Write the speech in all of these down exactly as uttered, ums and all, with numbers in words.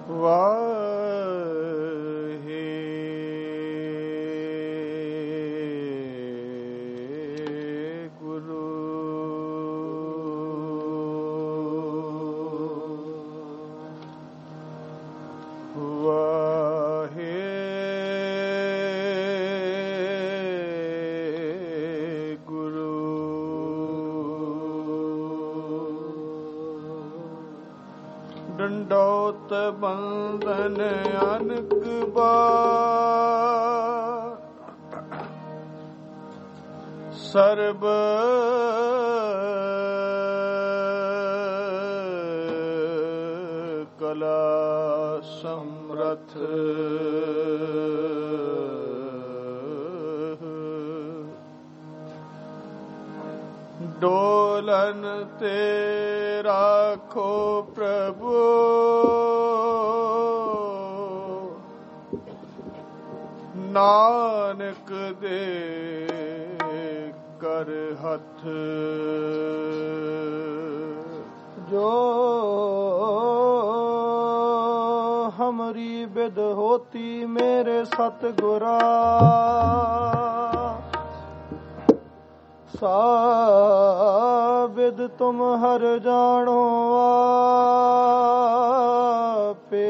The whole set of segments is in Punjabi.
ਡੰਡੋਤ ਬੰਧਨ ਅਨਕ ਬਾਰ ਸਰਬ ਕਲਾ ਸਮਰਥ ਡੋਲਨ ਤੇ ਰਾਖੋ ਪ੍ਰਭੂ ਨਾਨਕ ਦੇ ਕਰ ਹੱਥ ਜੋ ਹਮਰੀ ਬਿਦ ਹੋਤੀ ਮੇਰੇ ਸਤਿਗੁਰਾ ਸਾਬਿਦ ਤੁਮ ਹਰ ਜਾਣੋ ਆਪੇ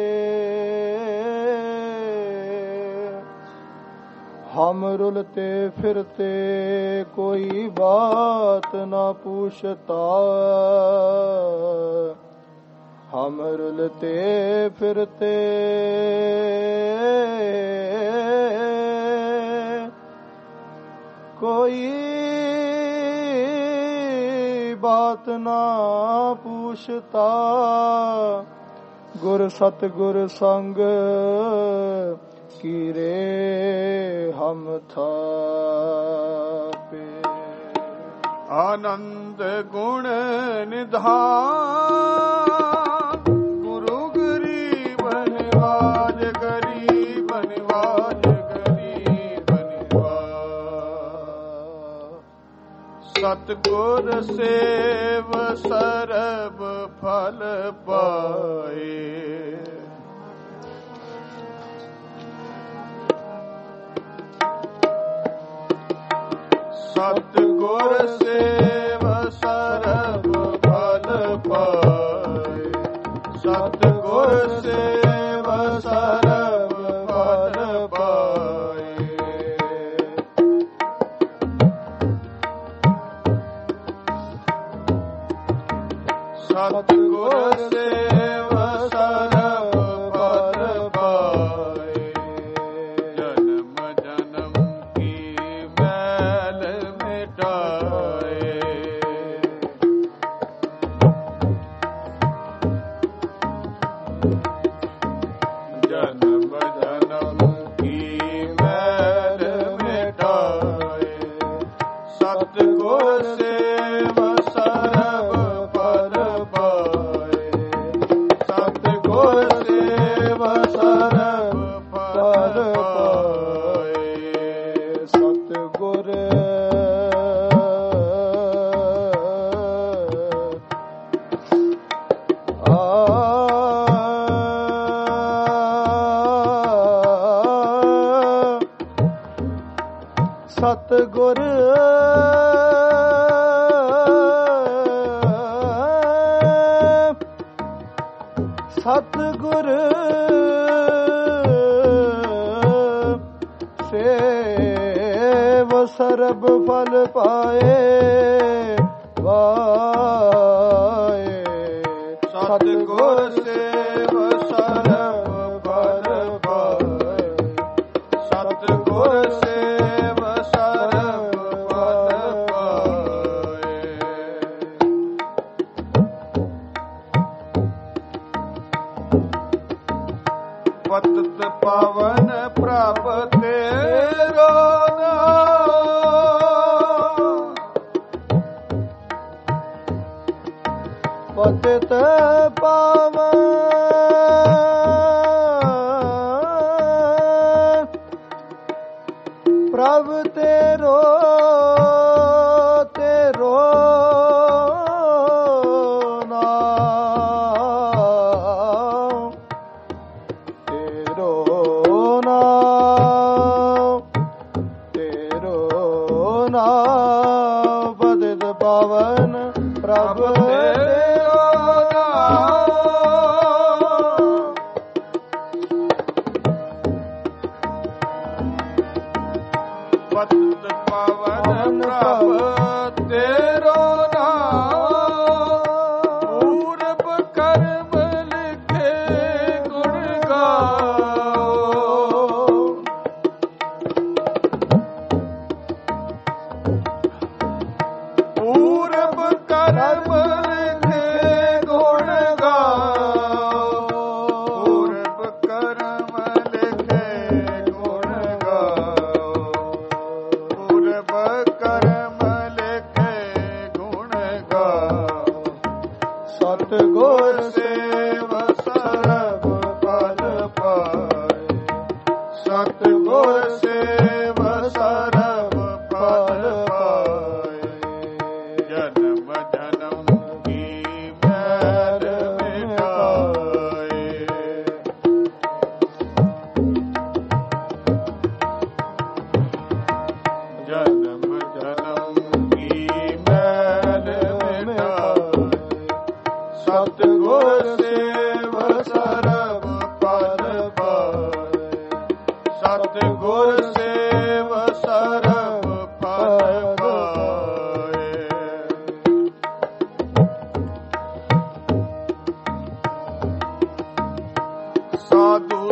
ਹਮ ਰੁਲਤੇ ਫਿਰਤੇ ਕੋਈ ਬਾਤ ਨਾ ਪੁੱਛਤਾ ਹਮ ਰੁਲਤੇ ਫਿਰਤੇ ਕੋਈ ਬਾਤ ਨਾ ਪੁੱਛਤਾ ਗੁਰ ਸਤਿਗੁਰ ਸੰਗ ਕੀਰੇ ਹਮ ਥਾਪੇ ਆਨੰਦ ਗੁਣ ਨਿਧਾਨ ਗੁਰੂ ਗਰੀਬ ਨਿਵਾਜ ਗਰੀਬ ਨਿਵਾਜ ਗਰੀਬ ਨਿਵਾਜ ਸਤਿਗੁਰ ਸੇਵ ਸਰਬ ਫਲ ਪਾਏ ਸਤਿਗੁਰ ਸੇਵ ਸਰਬ ਫਲ ਪਾਏ ਸਤਿਗੁਰ ਸੇਵ ਸਰਬ ਫਲ ਪਾਏ ਸਤਿਗੁਰ ਸੇਵ ਸਰਬ ਫਲ ਪਾਏ ਜਨਮ ਜਨਮ ਕੀ ਮੈਲ ਮਿਟਾਏ ਜਨਮ ਜਨਮ ਕੀ ਮੈਲ ਮਿਟਾਏ ਸਤਿਗੁਰ ਸੇਵ ਸਰਬ ਫਲ ਪਾਏ ਸਤਿਗੁਰ ਸੇਵ ਸਰਬ ਫਲ ਪਾਏ ਸਤਿਗੁਰ ਆ ਸਤਿਗੁਰ ਸਤਿਗੁਰ ਸੇਵ ਸਰਬ ਫਲ ਪਾਏ ਵਾਏ ਸਤਿਗੁਰ ਸੇਵ ਸਰਬ ਫਲ ਪਾਏ ਸਤਿਗੁਰ ਸੇਵ ਸਰਬ ਫਲ ਪਾਏ ਪਤਿਤ ਪਾਵਨ ਪ੍ਰਭ ਤੇਰਾ ਨਾਮ ਪਤਿਤ ਪਾਵਨ ਪ੍ਰਭ ਤੇਰੋ ਤੇਰੋ ਨਾਮ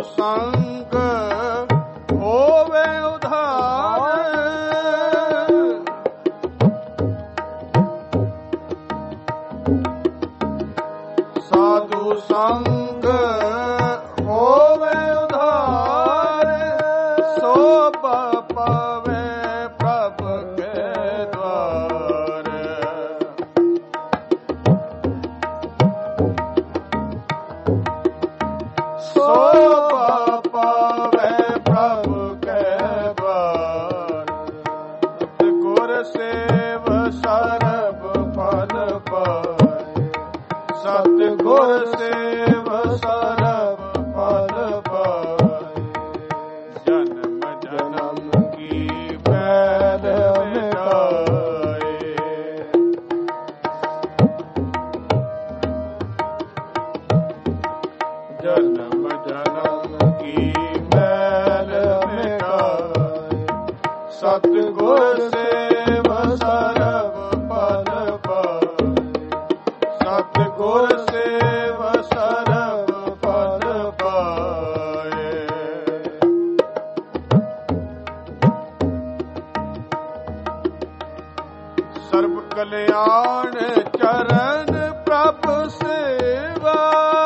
ਸੰਗ ਹੋਵੇ ਉਧਾਰ ਸਾਧੂ ਸੰਗ ਹੋਵੇ ਉਧਾਰ ਸੋਭਾ ਪਾਵੇ ਪ੍ਰਭ ਕੇ ਦਵਾਰ ਸੋਭਾ ਪਾਵੇ ਪ੍ਰਭ ਕੇ ਦਵਾਰ ਗੁਰ ਸੇਵ ਸਰਬ ਫਲ ਪਾਏ ਸਤਿਗੁਰ ਸੇਵ ਸਰਬ ਫਲ ਪਾਏ ਜਨਮ ਜਨਮ ਕੀ ਮੈਲ ਮਿਟਾਏ ਜਨਮ ਜਨਮ ਕੀ ਮੈਲ ਮਿਟਾਏ ਸਤਿਗੁਰ ਸੇਵ ਸਰਬ ਫਲ ਪਾਏ ਸਤਿਗੁਰ ਸੇਵ ਸਰਬ ਫਲ ਪਾਏ ਸਰਬ ਕਲਿਆਣ ਚਰਨ ਪ੍ਰਭ ਸੇਵਾ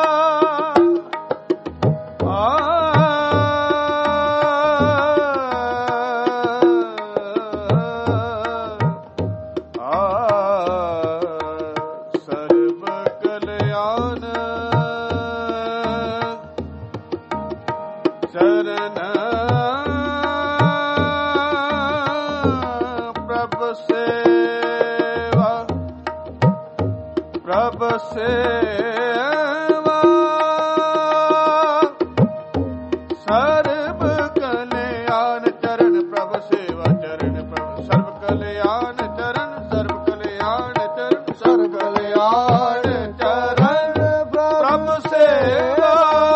ਚਰਨ ਪ੍ਰਭ ਸੇਵਾ ਪ੍ਰਭ ਸੇਵਾ ਸਰਬ ਕਲਿਆਣ ਚਰਨ ਪ੍ਰਭ ਸੇਵਾ ਚਰਨ ਪ੍ਰਭ ਸਰਬ ਕਲਿਆਣ ਚਰਨ ਸਰਬ ਕਲਿਆਣ ਚਰਨ ਸਰਬ ਕਲਿਆਣ ਚਰਨ ਪ੍ਰਭ ਸੇਵਾ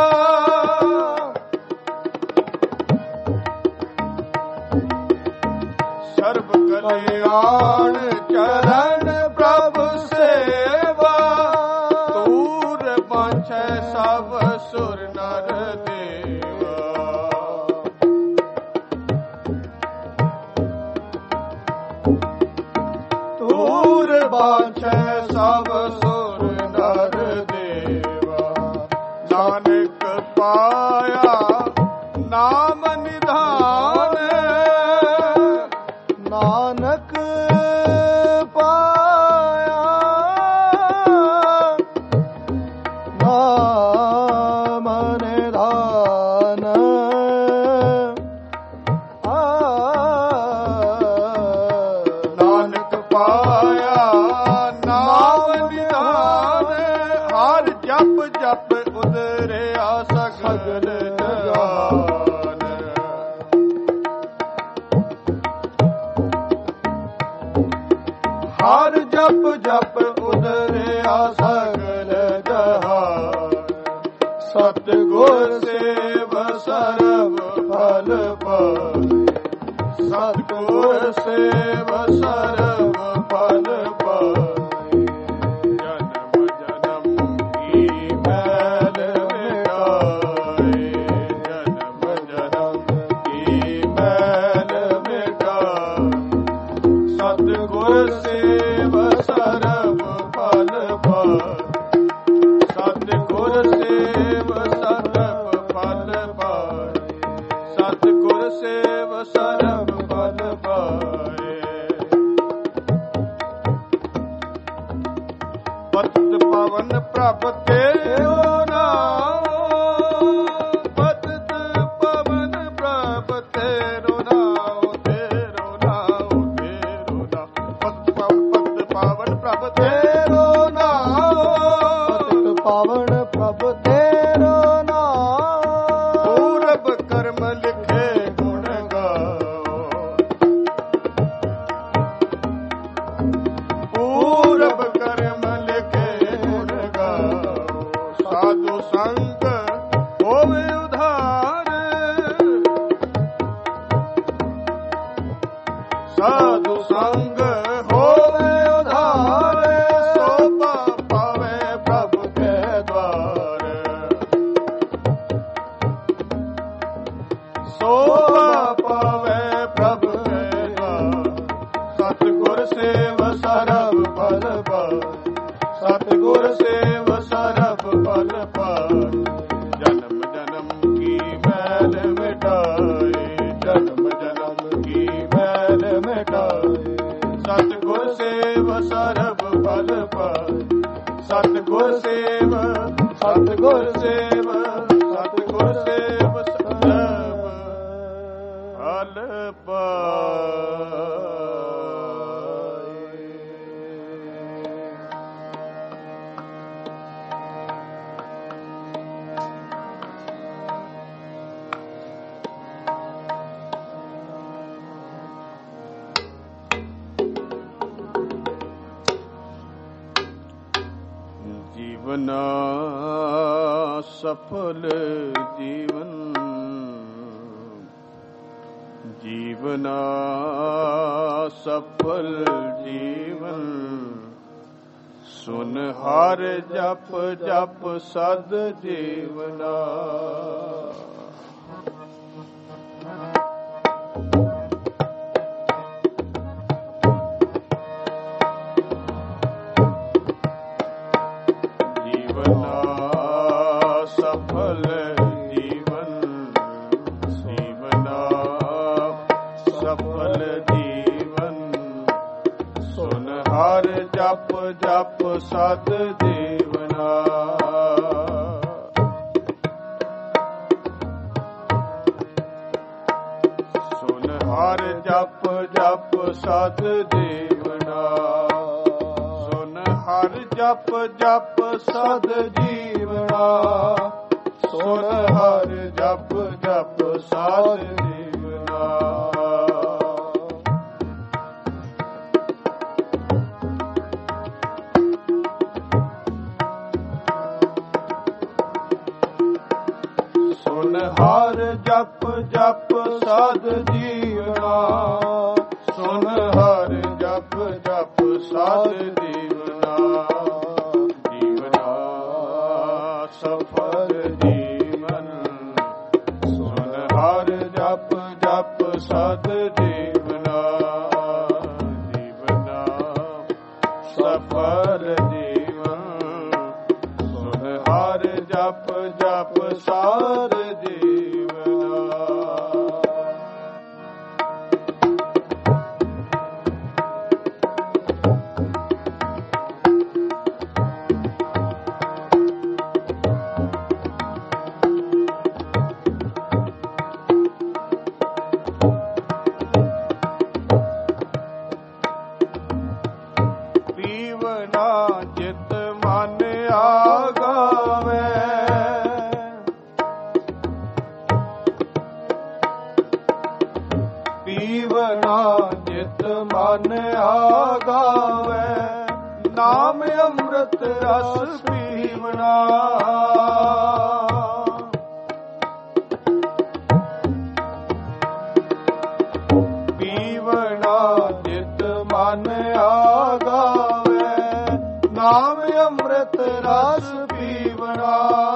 ਸਰਬ ਕਲਿਆਣ ਚਰਨ ਪ੍ਰਭ ਸੇਵਾ ਤੂਰ ਬਾਛੈ ਸਭ ਸੁਰ ਨਰ ਦੇਵਾ ਤੂਰ ਬਾਛੈ ਸਭ ਸੁਰ ਨਰ ਦੇਵਾ ਨਾਨਕ ਪਾਇਆ ਨਾਮ ਨਿਧਾਨ ਨਾਨਕ ਪਾਇਆ ਨਾਮ ਨਿਧਾਨ ਨਾਨਕ ਪਾਇਆ ਨਾਮ ਨਿਧਾਨ ਹਰ ਜਪ ਜਪ ਉਦਰਿਆ ਸਗਲ ਜਗਾਨ ਹਰ ਜਪ ਜਪ ਉਦਰਿਆ ਸਗਲ ਜਹਾਨ ਸਤਿਗੁਰ ਸੇਵ ਸਰਬ ਫਲ ਪਾਏ ਸਤਿਗੁਰ ਸੇਵ ਸਰਬ ਫਲ ਪਾਏ ਜਨਮ ਜਨਮ ਕੀ ਮੈਲ ਮਿਟਾਏ ਜਨਮ ਜਨਮ ਕੀ ਮੈਲ ਮਿਟਾਏ ਸਤਿਗੁਰ ਸੇਵ ਸਰਬ ਫਲ ਪਾਏ ਸਤਿਗੁਰ ਸੇਵ ਸਰਬ ਫਲ ਪਾਏ ਸਤਿਗੁਰ ਸੇਵ ਸਰਬ ਫਲ ਪਾਏ ਪਤਿਤ ਪਵਨ ਪ੍ਰਭ ਤੇਰੋ ਨਾਮ ਪਤਿਤ ਪਵਨ ਪ੍ਰਭ ਤੇਰੋ ਨਾਮ ਤੇਰੋ ਨਾਮ ਤੇਰੋ ਨਾਮ ਪਤਿਤ ਪਵਨ ਪਾਵਨ ਪ੍ਰਭ ਤੇਰੋ ਨਾਮ ਪਤਿਤ ਪਾਵਨ ਪ੍ਰਭ ਤੇਰੋ ਨਾਮ ਪੂਰਬ ਕਰਮ ਲਿਖੇ ਗੁਣ ਗਾਓ ਪੂਰਬ ਕਰਮ ਲਿਖੇ ਗੁਣ ਗਾਓ ਸਤਿਗੁਰ ਸੇਵ ਸਤਿਗੁਰ ਸੇਵ ਸਤਿਗੁਰ ਸੇਵ ਸਤਿਗੁਰ ਹਲ ਪਾਏ। ਜੀਵਨਾ ਸਫਲ ਜੀਵਨ ਜੀਵਨਾ ਸਫਲ ਜੀਵਨ ਸੁਨ ਹਰ ਜਪ ਜਪ ਸਦ ਜੀਵਨਾ। ਸਫਲ ਜੀਵਨ ਜੀਵਨਾ ਸਫਲ ਜੀਵਨ ਸੁਨ ਹਰ ਜਪ ਜਪ ਸਦ ਜੀਵਨਾ। ਸੁਨ ਹਰ ਜਪ ਜਪ ਸਦ ਜੀਵਨਾ। ਸੁਨ ਹਰ ਜਪ ਜਪ ਸਦ ਜੀਵਨਾ। ਸੁਨ ਹਰ ਜਪ ਜਪ ਸਦ ਜੀਵਨਾ। ਸੁਨ ਹਰ ਜਪ ਜਪ ਸਦ ਜੀਵਨਾ। ਸੁਨ ਹਰ ਜਪ ਜਪ ਸਦ ਜੀਵਨਾ। ਜੀਵਨਾ ਸਫਲ ਜੀਵਨ ਸੁਨ ਹਰ ਜਪ ਜਪ ਸਦ ਜੀਵਨਾ। ਜੀਵਨਾ ਸਫਲ ਜੀਵਨ ਸੁਨ ਹਰ ਜਪ ਜਪ ਸਦ ਜੀਵਨਾ। ਪੀਵਨਾ ਜਿਤ ਮਨ ਆਗਾਵੇ ਪੀਵਨਾ ਜਿਤ ਮਨ ਆਗਾਵੇ ਨਾਮ ਅੰਮ੍ਰਿਤ ਰਸ ਪੀਵਨਾ। ਪੀਵਨਾ ਜਿਤ ਮਨ ਆਗਾਵੇ ਨਾਮ ਅੰਮ੍ਰਿਤ ਰਸ ਪੀਵਨਾ।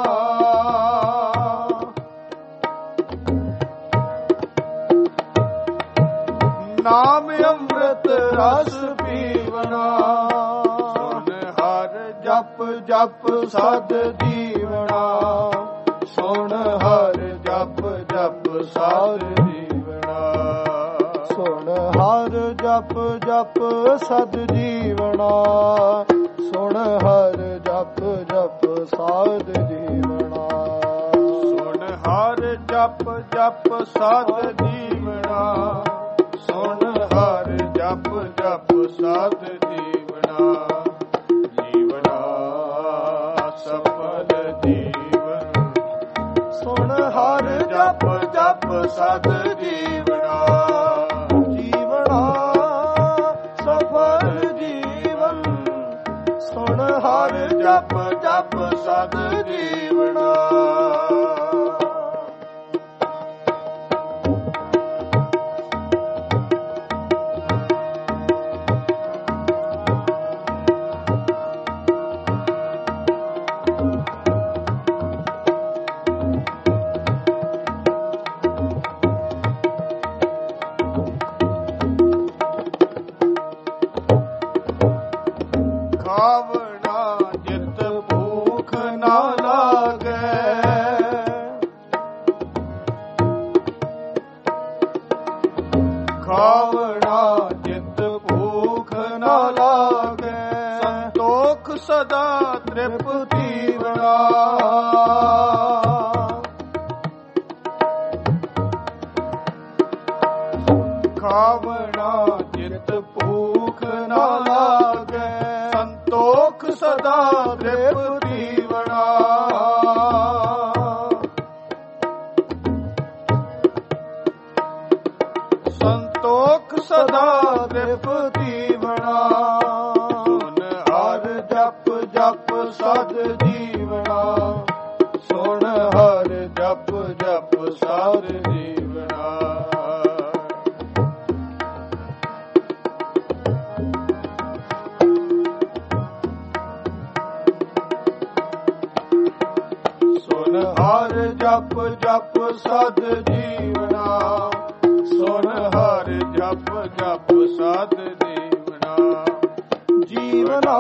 ਨਾਮ ਅੰਮ੍ਰਿਤ ਰਸ ਪੀਵਨਾ। ਸੁਨ ਹਰ ਜਪ ਜਪ ਸਦ ਜੀਵਨਾ। ਸੁਨ ਹਰ ਜਪ ਜਪ ਸਦ ਜੀਵਨਾ। ਸੁਣ ਹਰ ਜਪ ਜਪ ਸਦ ਜੀਵਨਾ। ਸੁਣ ਹਰ ਜਪ ਜਪ ਸਦ ਜੀਵਨਾ। ਸੁਨ ਹਰ ਜਪ ਜਪ ਸਦ ਜੀਵਨਾ। ਸੁਨ ਹਰ ਜਪ ਜਪ ਸਦ ਜੀਵਨਾ। ਜੀਵਨਾ ਸਫਲ ਜੀਵਨ ਸੁਣ ਹਰ ਜਪ ਜਪ ਸਦ ਜੀਵਨਾ। ਜੀਵਨਾ ਸਫਲ ਜੀਵਨ ਸੁਣ ਹਰ ਜਪ ਜਪ ਸਦ ਜੀਵਨਾ। ਖਾਵਣਾ ਜਿਤ ਭੂਖ ਨਾ ਲਾਗੈ ਸਦਾ ਤ੍ਰਿਪਤੀ ਬਣਾ। ਖਾਵਣਾ ਜਿਤ ਭੂਖ ਨਾ ਲਾਗੈ, ਸੰਤੋਖ ਸਦਾ ਤ੍ਰਿਪਤੀ ਬਣਾ। ਸੰਤੋਖ ਸਦਾ ਤ੍ਰਿਪਤੀ ਬਣਾ। ਸੁਨ ਹਰਿ ਜਪ ਜਪ ਸਦ ਜੀਵਨਾ, ਸੁਨ ਹਰਿ ਜਪ ਜਪ ਸਦ ਜੀਵਨਾ। ਸੁਨ ਹਰਿ ਜਪ ਜਪ ਸਦ ਜੀਵਨਾ, ਸੁਨ ਹਰਿ ਜਪ ਜਪ ਸਦ ਜੀਵਨਾ। ਜੀਵਨਾ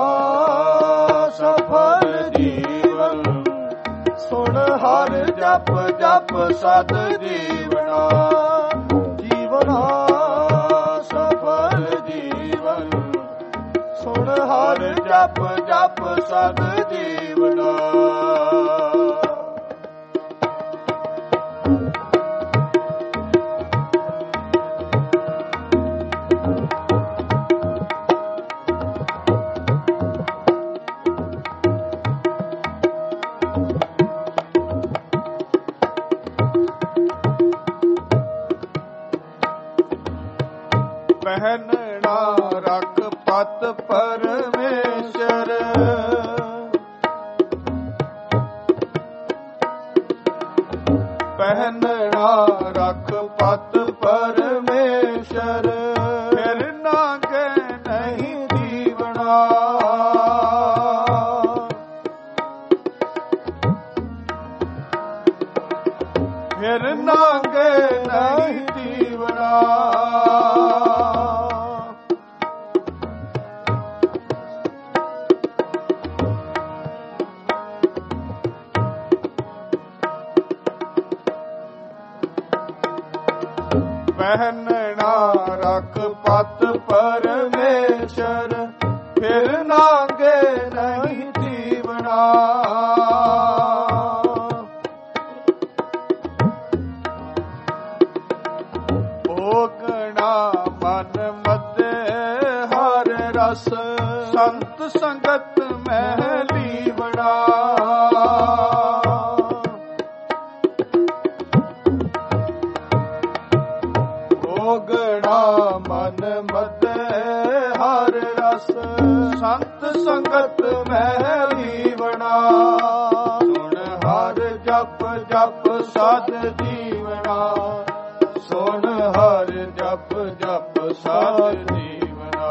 ਸਫਲ ਜੀਵਨ, ਸੁਣ ਹਰਿ ਜਪ ਜਪ ਸਦ ਜੀਵਨਾ। ਜੀਵਨਾ ਸਫਲ ਜੀਵਨ, ਸੁਣ ਹਰਿ ਜਪ ਜਪ ਸਦ ਜੀਵਨਾ। ਪਹਿਨਣਾ ਰਖ ਪਤ ਪਰਮੇਸ਼ਰ, ਪਹਿਨਣਾ ਰਖ ਪਤ ਪਰਮੇਸ਼ਰ। ਫਿਰ ਨਾਗੇ ਨਹੀਂ ਜੀਵਣਾ, ਫਿਰ ਨਾਗੇ ਨਹੀਂ ਜੀਵਣਾ। ਪਹਿਨਣਾ ਰਖ ਪਤ ਪਰਮੇਸ਼ਰ, ਫਿਰ ਨਾਗੇ ਨਹੀਂ ਜੀਵਣਾ। ਭੋਗਣਾ ਮਨ ਮਧੇ ਹਰ ਰਸ, ਸੰਤ ਸੰਗਤ ਮਹਿਲੀ ਬਣਾ। ਭੋਗਣਾ ਮਨ ਮਧੇ ਹਰ ਰਸ, ਸੰਤ ਸੰਗਤ ਮਹਿਲੀ ਬਣਾ। ਸੁਣ ਹਰਿ ਜਪ ਜਪ ਸਦ ਜੀਵਨਾ, ਸੁਣ ਹਰਿ ਜਪ ਜਪ ਸਦ ਜੀਵਨਾ।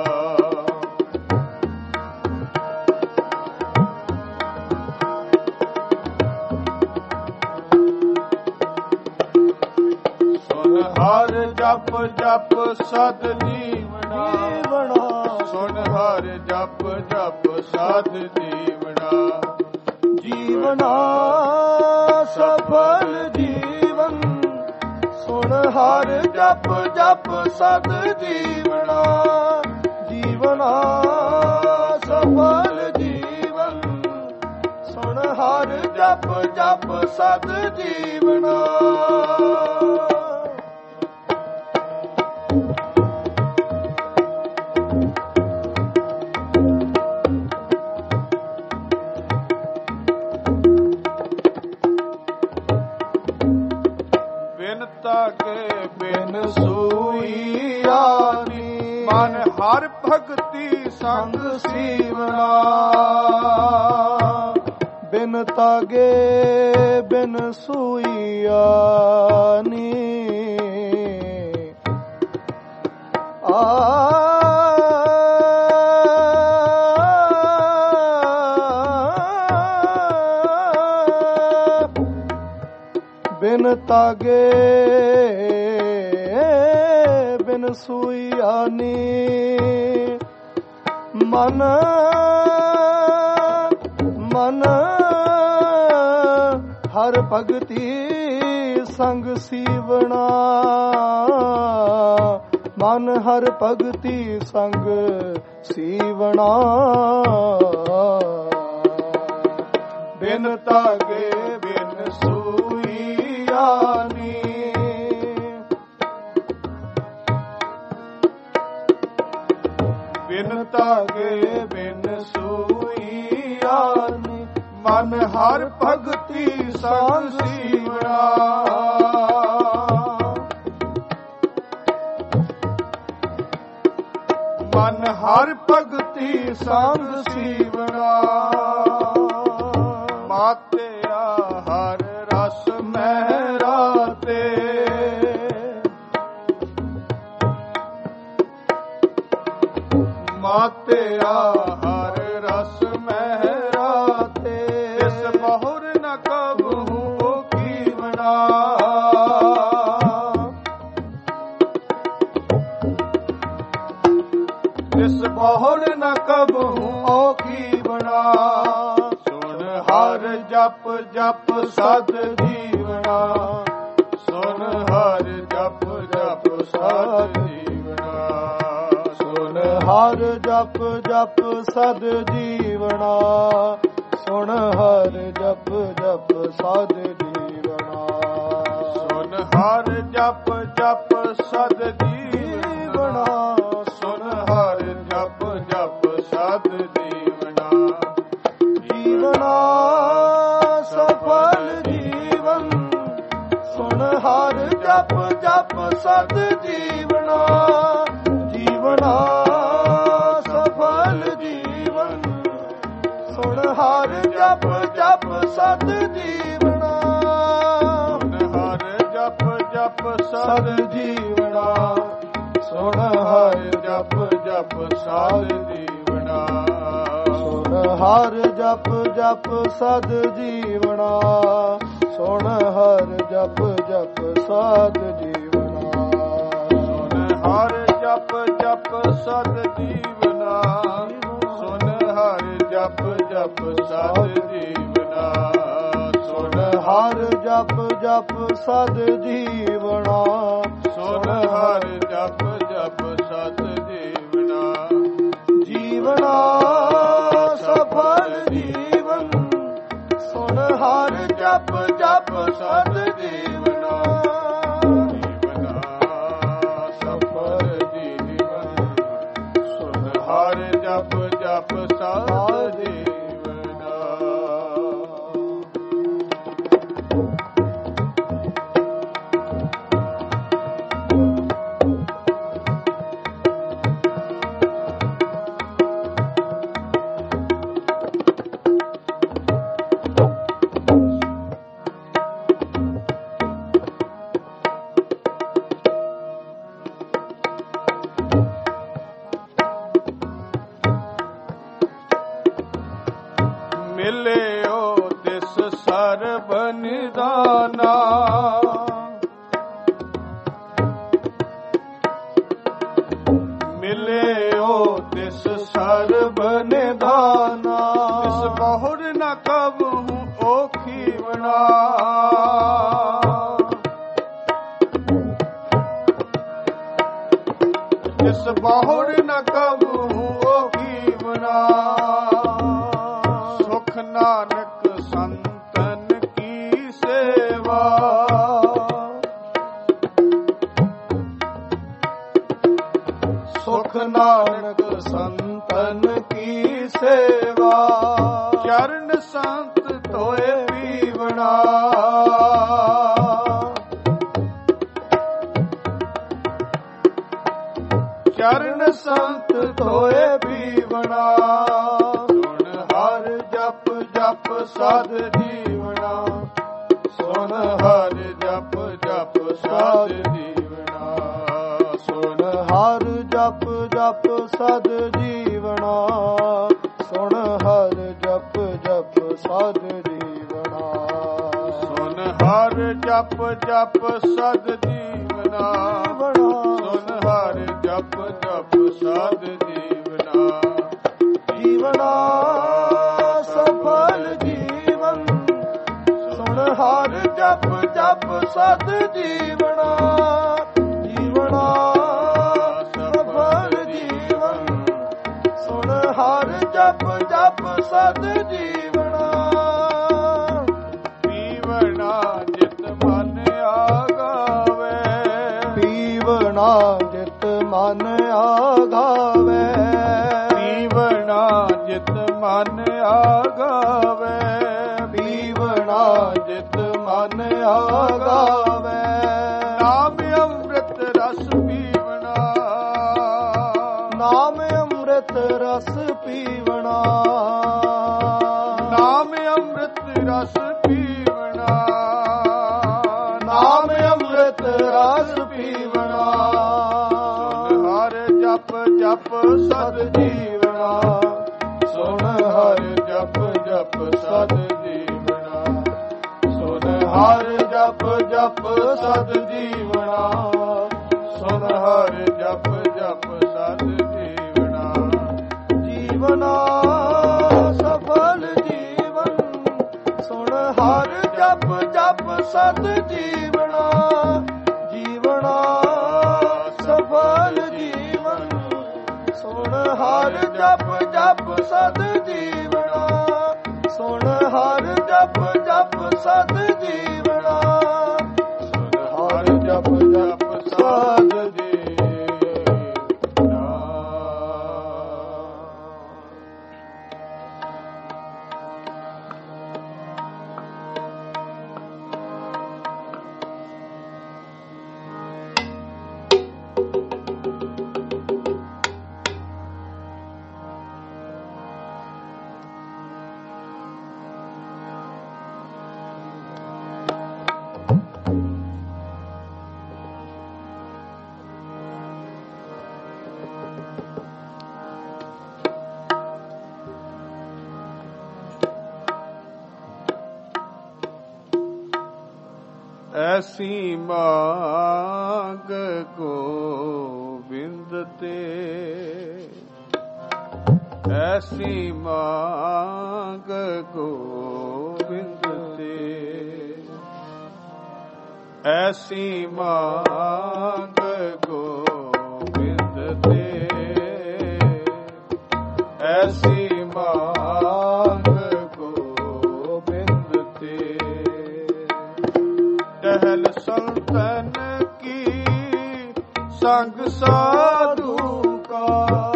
ਸੁਣ ਹਰਿ ਜਪ ਜਪ ਸਦ ਜੀਵਨਾ, ਸੁਣ ਹਰਿ ਜਪ ਜਪ ਸਦ ਜੀਵਨਾ। ਜੀਵਨਾ ਸਫਲ ਜੀਵਨ, ਸੁਣ ਹਰਿ ਜਪ ਜਪ ਸਦ ਜੀਵਨਾ। ਜੀਵਨਾ ਸਫਲ ਜੀਵਨ, ਸੁਣ ਹਰਿ ਜਪ ਜਪ ਸਦ ਜੀਵਨਾ। ਤਾਕੇ ਬਿਨ ਸੂਈ ਆਨੀ, ਮਨ ਹਰ ਭਗਤੀ ਸੰਗ ਸੀਵਨਾ। ਬਿਨ ਤਾਗੇ ਬਿਨ ਸੂਈ ਆਨੀ, ਆ ਬਿਨ ਤਾਗੇ ਬਿਨ ਸੂਈ ਆਨੀ। ਮਨ ਮਨ ਹਰ ਭਗਤੀ ਸੰਗ ਸੀਵਣਾ। ਮਨ ਹਰ ਭਗਤੀ ਸੰਗ ਸੀਵਣਾ ਬਿਨ ਤਾਗੇ ਬਿਨ ਸੂਈਆ ਨੀ ਬਿਨ ਤਾਗੇ ਬਿਨ ਸੂਈਆ ਨੀ ਮਨ ਹਰ ਭਗਤੀ ਸੰਗ ਸੀਵਣਾ ਮਨ ਹਰ ਭਗਤੀ ਸੰਗ ਸੀਵਣਾ ਮਾਤਿਆ ਹਰ ਰਸ ਮਹਿਰਾ ਤੇ ਮਾਤਿਆ ਹਰ ਰਸ ਮਹਿਰਾ ਤੇ ਇਸ ਬਹੁਰ ਨ ਕਬਹੂ ਕੀਵਣਾ ਇਸ ਬਹੁੜ ਨ ਕਬਹੂ ਔਖੀ ਬਣਾ ਸੁਣ ਹਰ ਜਪ ਜਪ ਸਦ ਜੀਵਨਾ ਸੁਣ ਹਰ ਜਪ ਜਪ ਸਦ ਜੀਵਨਾ ਸੁਣ ਹਰ ਜਪ ਜਪ ਸਦ ਜੀਵਨਾ ਸੁਣ ਹਰ ਜਪ ਜਪ ਸਦ ਜੀਵਨਾ ਸੁਣ ਹਰ ਜਪ ਜਪ ਸਦ ਜੀਵਨਾ ਸੁਣ ਹਰ ਜਪ ਜਪ ਸਦ ਜੀਵਨਾ ਜੀਵਨਾ ਸਫਲ ਜੀਵਨ ਸੁਣ ਹਰ ਜਪ ਜਪ ਸਦ ਜੀਵਨਾ ਜੀਵਨਾ ਸਫਲ ਜੀਵਨ ਸੁਣ ਹਰ ਜਪ ਜਪ ਸਦ ਜੀਵਨਾ ਸੁਣ ਹਰ ਜਪ ਜਪ ਸਦ ਜੀਵਨਾ ਸੁਣ ਹਰ ਜਪ ਜਪ ਸਦ ਜੀਵਨਾ ਸੁਣ ਹਰ ਜਪ ਜਪ ਸਦ ਜੀਵਨਾ ਸੁਣ ਹਰ ਜਪ ਜਪ ਸਦ ਜੀਵਨਾ ਸੁਣ ਹਰ ਜਪ ਜਪ ਸਦ ਜੀਵਨਾ ਸੁਣ ਹਰ ਜਪ ਜਪ ਸਦ ਜੀਵਨਾ ਸੁਣ ਹਰ ਜਪ ਜਪ ਸਦ ਜੀਵਨਾ ਸੁਣ ਹਰ ਜਪ ਜਪ ਸਦ ਜੀਵਨਾ ਜੀਵਨਾ ਸਫਲ ਜੀਵਨ ਸੁਣ ਹਰ ਜਪ ਜਪ ਸਦ ਜੀਵਨਾ ਜੀਵਨਾ ਸਫਲ ਜੀਵਨ ਸੁਣ ਹਰ ਜਪ ਜਪ ਸਦ ਜੀਵਨਾ ਮਿਲਿਓ ਤਿਸ ਸਰਬ ਨਿਦਾਨਾ ਮਿਲਿਓ ਤਿਸ ਸਰਬ ਨਿਦਾਨਾ ਤਿਸ ਬਹੁੜ ਨ ਕਬਹੂ ਔਖੀ ਬਣਾ ਤਿਸ ਬਹੁੜ ਨ ਕਬਹੂ ਔਖੀ ਬਣਾ ਸੁਖ ਨਾਨਕ ਸੰਤਨ ਕੀ ਸੇਵਾ ਸੁਖ ਨਾਨਕ ਸੰਤਨ ਕੀ ਸੇਵਾ ਚਰਨ ਸੰਤ ਧੋਏ ਪੀਵਣਾ ਚਰਨ ਸੰਤ ਧੋਏ ਪੀਵਣਾ ਸੁਣ ਹਰ ਜਪ ਜਪ ਸਦ ਜੀਵਨਾ ਸੁਣ ਹਰ ਜਪ ਜਪ ਸਦ ਜੀਵਨਾ ਸੁਣ ਹਰ ਜਪ ਜਪ ਸਦ ਜੀਵਨਾ ਸੁਣ ਹਰ ਜਪ ਜਪ ਸਦ ਜੀਵਨਾ ਸੁਣ ਹਰ ਜਪ ਜਪ ਸਦ ਜੀਵਨਾ ਸੁਣ ਹਰ ਜਪ ਜਪ ਸਦ ਜੀਵਨਾ ਜੀਵਨਾ ਸਫਲ ਜੀਵਨ ਸੁਣ ਹਰ ਜਪ ਜਪ ਸਦ ਜੀਵਨਾ ਜੀਵਨਾ ਸਦ ਜੀਵਣਾ। ਪੀਵਣਾ ਜਿਤ ਮਨ ਆਗਾਵੇ, ਪੀਵਣਾ ਜਿਤ ਮਨ ਆਗਾਵੇ, ਪੀਵਣਾ ਜਿਤ ਮਨ ਆਗਾਵੇ, ਪੀਵਣਾ ਜਿਤ ਮਨ ਆਗਾਵੇ। ਨਾਮ ਅੰਮ੍ਰਿਤ ਰਸ ਪੀਵਣਾ, ਨਾਮ ਅੰਮ੍ਰਿਤ ਰਸ ਪੀਵਣਾ, ਨਾਮ ਅੰਮ੍ਰਿਤ ਰਸ ਪੀਵਣਾ, ਨਾਮ ਅੰਮ੍ਰਿਤ ਰਸ ਪੀਵਣਾ। ਹਰ ਜਪ ਜਪ ਸਦ ਜੀਵਣਾ, ਸੁਣ ਹਰ ਜਪ ਜਪ ਸਦ ਜੀਵਣਾ, ਸੁਣ ਹਰ ਜਪ ਜਪ ਸਦ ਜੀਵਣਾ, ਸੁਨ ਹਰ ਜਪ ਜਪ ਸਦ ਜੀਵਣਾ। ਜੀਵਨਾ ਸਫਲ ਜੀਵਨ, ਸੁਣ ਹਰ ਜਪ ਜਪ ਸਦ ਜੀਵਨਾ। ਜੀਵਨਾ ਸਫਲ ਜੀਵਨ, ਸੁਣ ਹਰ ਜਪ ਜਪ ਸਦ ਜੀਵਨਾ, ਸੁਣ ਹਰ ਜਪ ਜਪ ਸਦ ਜੀਵਨਾ, ਸੁਣ ਹਰ ਜਪ ਜਪ ਸਦ ਜੀਵਨਾ। ਐਸੀ ਮਾਂਗ ਗੋਬਿੰਦ ਤੇ, ਐਸੀ ਮਾਂਗ ਗੋਬਿੰਦ ਤੇ, ਐਸੀ ਮਾਂਗ ਗੋਬਿੰਦ ਤੇ, ਐਸੀ ਮਾਂਗ ਗੋਬਿੰਦ ਤੇ। ਟਹਿਲ ਸੰਤਨ ਕੀ ਸੰਗ ਸਾਧੂ ਕਾ,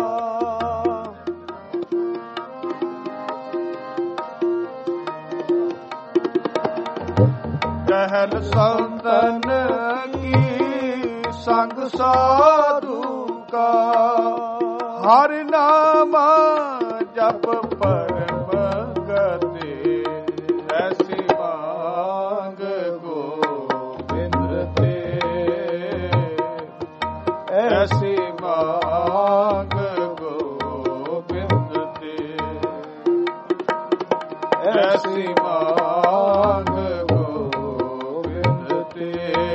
ਟਹਿਲ ਸੰਤਨ ਕੀ ਸੰਗ ਸਾਧੂ ਕਾ। ਹਰ ਨਾਮ ਜਪ ਪਰਮ ਗਤੇ, ਐਸੀ ਮਾਂਗ ਗੋਬਿੰਦ ਤੇ, ਐਸੀ ਮਾਂਗ ਗੋਬਿੰਦ ਤੇ, ਐਸੀ ਮਾਂਗ ਗੋਬਿੰਦ ਤੇ,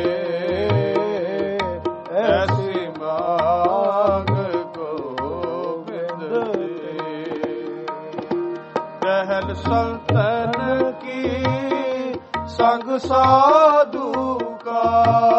ਐਸੀ ਮਾਂਗ ਗੋਬਿੰਦ ਤੇ। ਟਹਿਲ ਸੰਤਨ ਕੀ ਸੰਗ ਸਾਧੂ ਕਾ,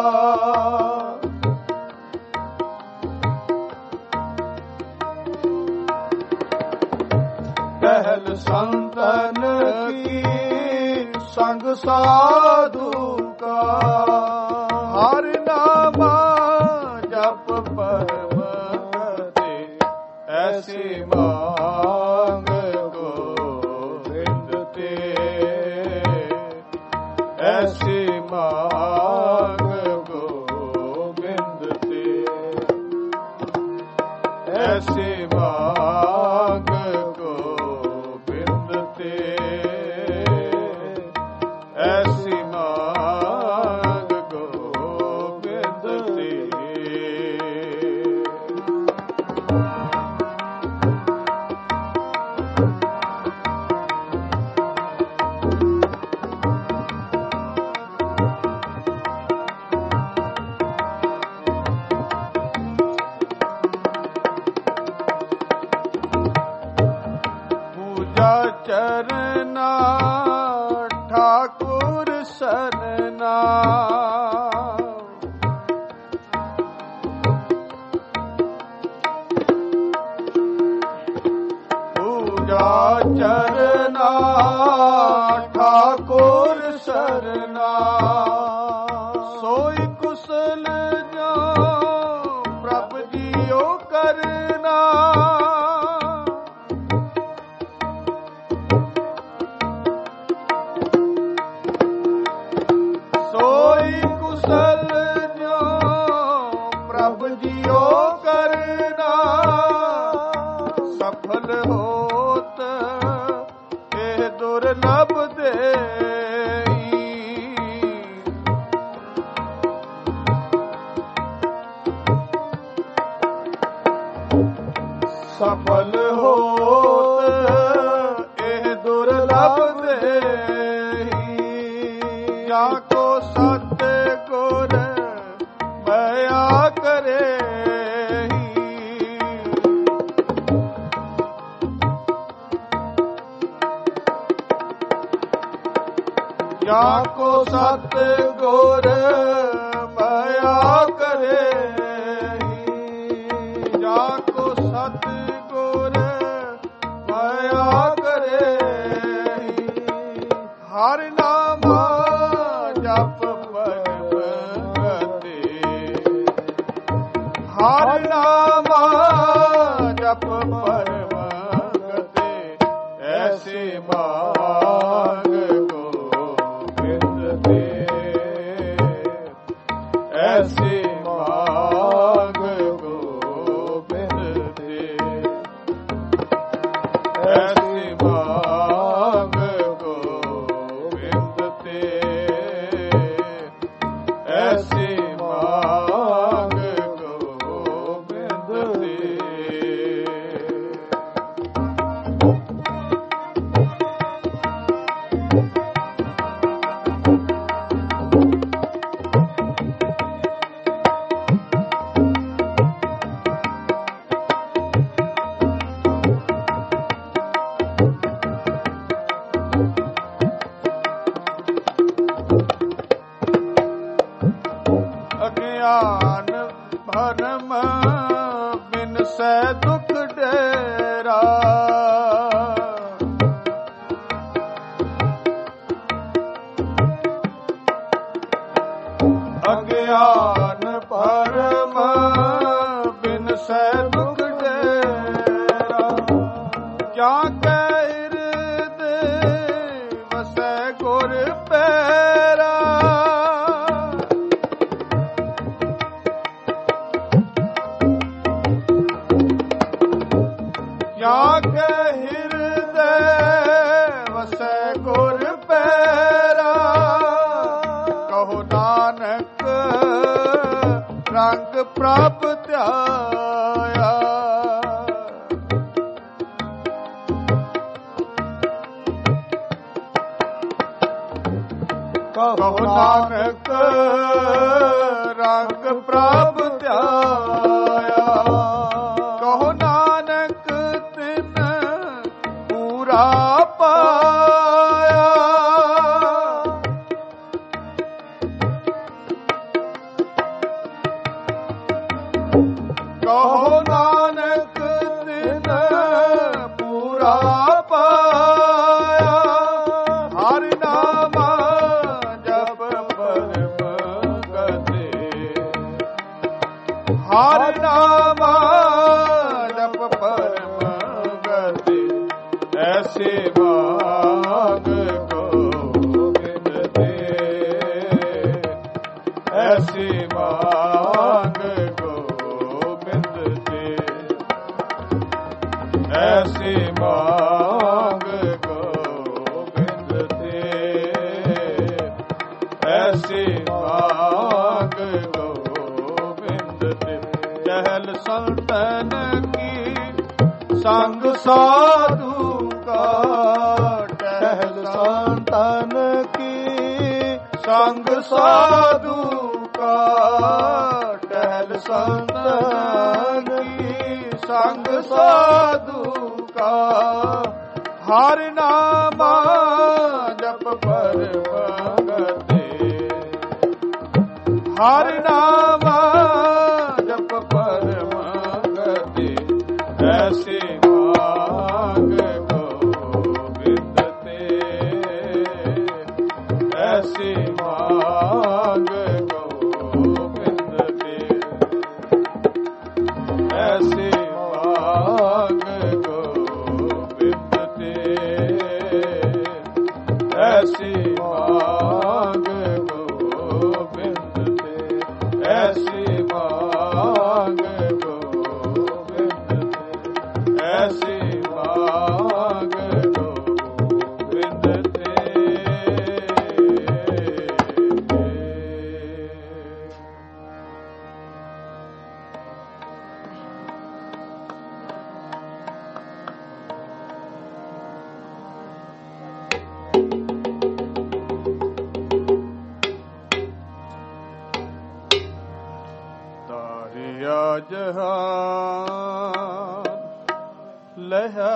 ਟਹਿਲ ਸੰਤਨ ਕੀ ਸੰਗ ਸਾਧੂ ਕਾ। ਹਰ ਨਾਮ ਜਪ ਪਰਮ ਗਤੇ, ਐਸੀ ਮਾਂਗ ਗੋਬਿੰਦ ਤੇ, ਐਸੀ ਮਾਂਗ ਗੋਬਿੰਦ ਤੇ, ਐਸੀ ਮਾਂਗ ਗੋਬਿੰਦ ਤੇ, ਐਸੀ ਮਾਂਗ ਗੋਬਿੰਦ ਤੇ। ਸਫਲ ਹੋਤ ਇਹ ਦੁਰਲਭ ਦੇਹੀ। ਜਾ ਕੋ ਸਤ ਗੁਰ ਮਿਆ ਕਰੇ, ਜਾ ਕੋ ਸਤ ਗੁਰ ਮਿਆ ਕਰੇ, ਜਾ ਕੋ ਸਤ ਗੁਰ ਮਿਆ ਕਰੇ। ਹਰਿ ਨਾਮ ਜਪ ਪਰਮ ਗਤੇ, ਹਰਿ ਨਾਮ ਜਪ ਪਰਮ ਗਤੇ। ਐਸੇ ਮਾਗ ਗੋਬਿੰਦ ਦੇ, ਐਸੇ ਮਾਗ ਗੋਬਿੰਦ ਦੇ, ਐਸੇ ਮਾਗ ਗੋਬਿੰਦ ਤੇ, ਐਸੇ ਮਾਗ ਗੋਬਿੰਦ ਤੇ। ਅਗਿਆਨ ਭਰਮ ਬਿਨਸੈ ਦੁਖ ਡੇਰਾ, ਅਗਿਆਨ ਭਰਮ ਬਿਨਸੈ ਦੁਖ ਡੇਰਾ। ਕਿਆ ਕੈ ਹਿਰਦੈ ਵਸੈ ਗੁਰ ਪੈਰਾ, ਕਿਆ ਕੈ ਹਿਰਦੈ ਵਸੈ ਗੁਰ ਪੈਰਾ। ਕਹੋ ਨਾਨਕ ਰੰਗ ਪ੍ਰਭ ਧਿਆਇਆ, ਕਹੋ ਨਾਨਕ ਰੰਗ ਪ੍ਰਭ ਧਿਆਇਆ। ਕਹੋ ਨਾਨਕ ਤਿਨ ਪੂਰਾ ਪਾਇਆ, ਕਹੋ ਨਾਨਕ ਤਿਨ ਪੂਰਾ ਪਾਇਆ। ਹਰਿ ਨਾਮ ਜਪ ਪਰਮ ਗਤੇ, ਹਰਿ ਨਾਮ ਜਪ ਪਰਮ ਗਤੇ। ਐਸੇ ਮਾਗ ਗੋਬਿੰਦ ਦੇ, ਐਸੇ ਮਾਗ ਗੋਬਿੰਦ ਦੇ, ਐਸੇ ਮਾਗ ਗੋਬਿੰਦ ਦੇ, ਐਸੇ ਮਾਗ ਗੋਬਿੰਦ ਦੇ। ਚਹਿਲ ਸੰਤਨ ਕੀ ਸੰਗ ਸਾਧੂ ਕਾ, ਟਹਿਲ ਸੰਤਨ ਕੀ ਸੰਗ ਸਾਧੂ ਕਾ, ਟਹਿਲ ਸੰਤਨ ਕੀ ਸੰਗ ਸਾਧੂ ਕਾ। ਹਰਿ ਨਾਮ ਜਪ ਪਰਮ ਗਤੇ, ਹਰਿ ਨਾਮ ਜਪ ਪਰਮ ਗਤੇ। ਐਸੇ ਮਾਗ ਗੋਬਿੰਦ ਤੇ, ਐਸੇ ਮਾਗ ਗੋਬਿੰਦ ਤੇ, ਐਸੇ ਮਾਗ ਗੋਬਿੰਦ ਤੇ, ਐਸੇ ਮਾਗ ਗੋਬਿੰਦ ਤੇ, ਐਸੇ ਮਾਗ ਗੋਬਿੰਦ ਤੇ, ਐਸੇ ਮਾਗ ਗੋਬਿੰਦ ਤੇ। ਜਹਾਨ ਲਹਿਆ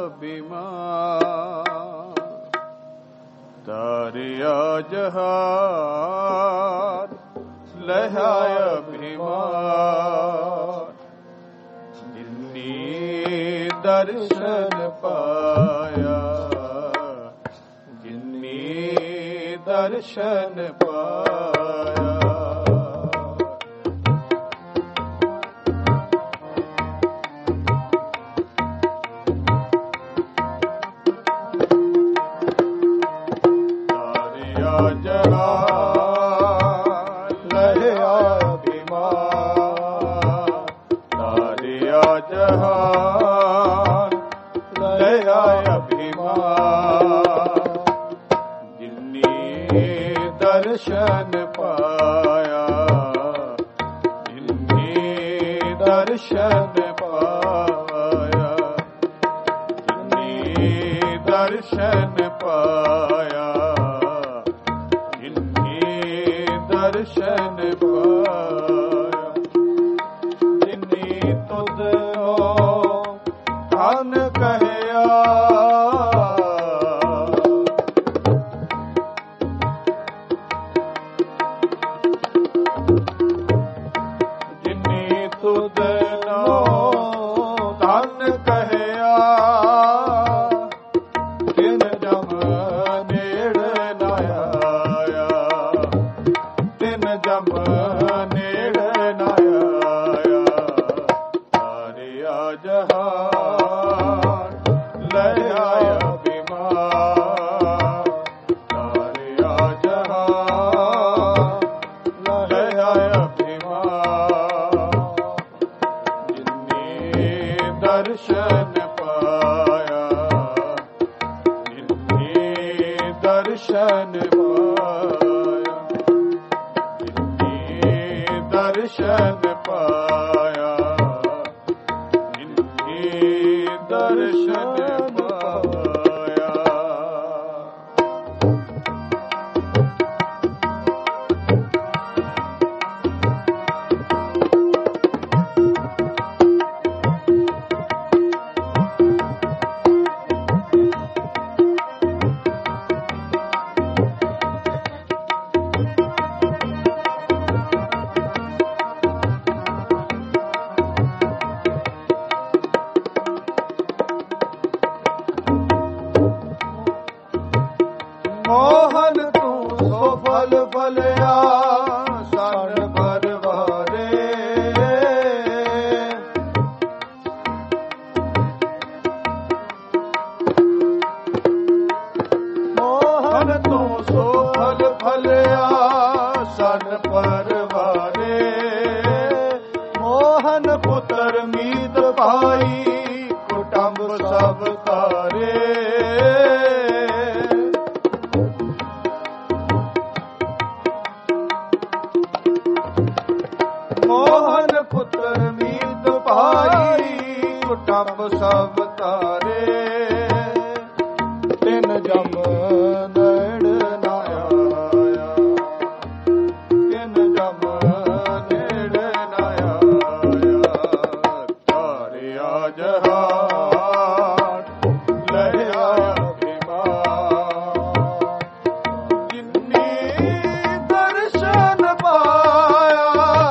ਅਭਿਮਾਨ, ਤਾਰਿਆ ਜਹਾਨ ਲਹਿਆ ਅਭਿਮਾਨ, ਜਿਨੀ ਦਰਸ਼ਨ ਪਾਇਆ, ਜਿਨੀ ਦਰਸ਼ਨ ਪਾਇਆ। ਦਰਸ਼ਨ ਪਾਇਆ, ਜਿਨੀ ਦਰਸ਼ਨ ਪਾਇਆ, ਜਿਨੀ ਦਰਸ਼ਨ ਪਾਇਆ, ਜਿਨੀ ਦਰਸ਼ਨ ਪਾਇਆ, ਜਿਨੀ ਤੁਧੋ ਧਨ ਕਹਿਆ, ਦਰਸ਼ਨ ਪਾਇਆ, ਜਿਨੀ ਦਰਸ਼ਨ ਪਾਇਆ, ਜਿਨੀ ਦਰਸ਼ਨ ਪਾਇਆ, ਜਿਨੀ ਦਰਸ਼ਨ ਪਾਇਆ। ਮੋਹਨ ਤੂੰ ਸੋ ਫਲ ਫਲਿਆ ਸਨ ਪਰਵਾਰੇ, ਮੋਹਨ ਤੂੰ ਸੋ ਫਲ ਫਲਿਆ ਸਨ ਪਰਵਾਰੇ, ਮੋਹਨ ਪੁੱਤਰ ਮੀਤ ਭਾਈ ਕੁਟੰਬ ਸਭ ਤਾਰੇ, ਮੋਹਨ ਪੁੱਤਰ ਮੀਤ ਭਾਈ ਕੁਟੰਬ ਸਭ ਤਾਰੇ, ਤਿਨ ਜਮ ਨੇੜ ਨਾ ਆਇਆ, ਤਿਨ ਜਮ ਨੇੜ ਨਾ ਆਇਆ, ਤਾਰਿਆ ਜਹਾਨ ਲਹਿਆ ਅਭਿਮਾਨ, ਜਿਨੀ ਦਰਸ਼ਨ ਪਾਇਆ,